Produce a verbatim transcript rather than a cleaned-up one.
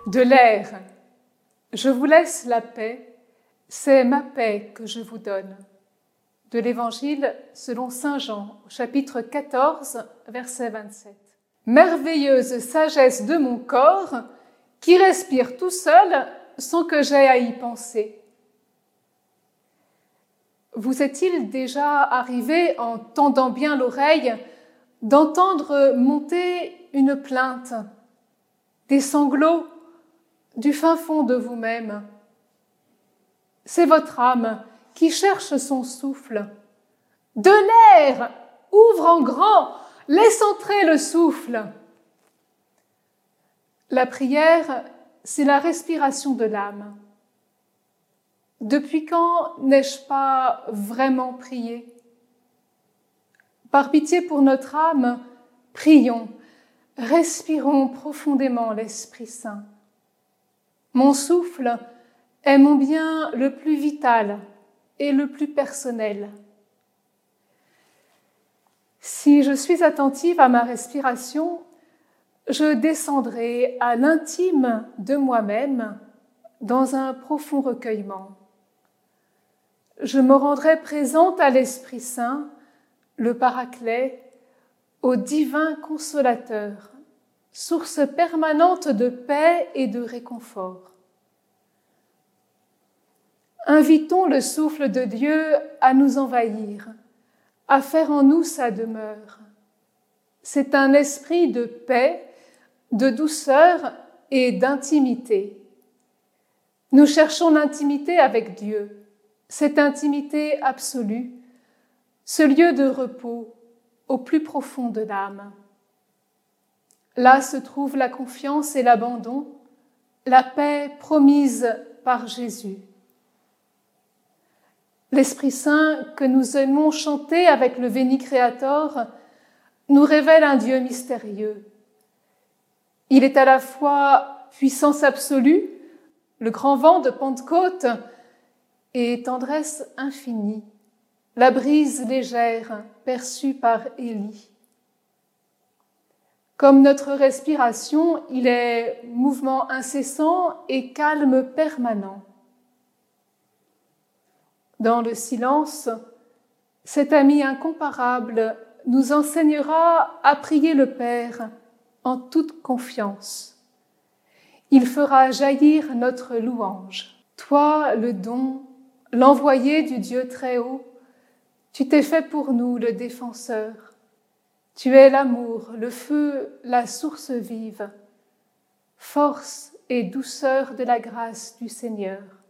de l'air. Je vous laisse la paix, c'est ma paix que je vous donne. De l'Évangile selon saint Jean, au chapitre quatorze, verset vingt-sept. Merveilleuse sagesse de mon corps, qui respire tout seul sans que j'aie à y penser. Vous est-il déjà arrivé, en tendant bien l'oreille, d'entendre monter une plainte, des sanglots du fin fond de vous-même? C'est votre âme qui cherche son souffle. De l'air, ouvre en grand, laisse entrer le souffle. La prière, c'est la respiration de l'âme. Depuis quand n'ai-je pas vraiment prié? Par pitié pour notre âme, prions, respirons profondément l'Esprit Saint. Mon souffle est mon bien le plus vital et le plus personnel. Si je suis attentive à ma respiration, je descendrai à l'intime de moi-même dans un profond recueillement. Je me rendrai présente à l'Esprit Saint, le Paraclet, au divin consolateur, source permanente de paix et de réconfort. Invitons le souffle de Dieu à nous envahir, à faire en nous sa demeure. C'est un esprit de paix, de douceur et d'intimité. Nous cherchons l'intimité avec Dieu, cette intimité absolue, ce lieu de repos au plus profond de l'âme. Là se trouve la confiance et l'abandon, la paix promise par Jésus. L'Esprit Saint que nous aimons chanter avec le Veni Creator nous révèle un Dieu mystérieux. Il est à la fois puissance absolue, le grand vent de Pentecôte, et tendresse infinie, la brise légère perçue par Élie. Comme notre respiration, il est mouvement incessant et calme permanent. Dans le silence, cet ami incomparable nous enseignera à prier le Père en toute confiance. Il fera jaillir notre louange. Toi, le don, l'envoyé du Dieu très haut, tu t'es fait pour nous le défenseur. Tu es l'amour, le feu, la source vive, force et douceur de la grâce du Seigneur.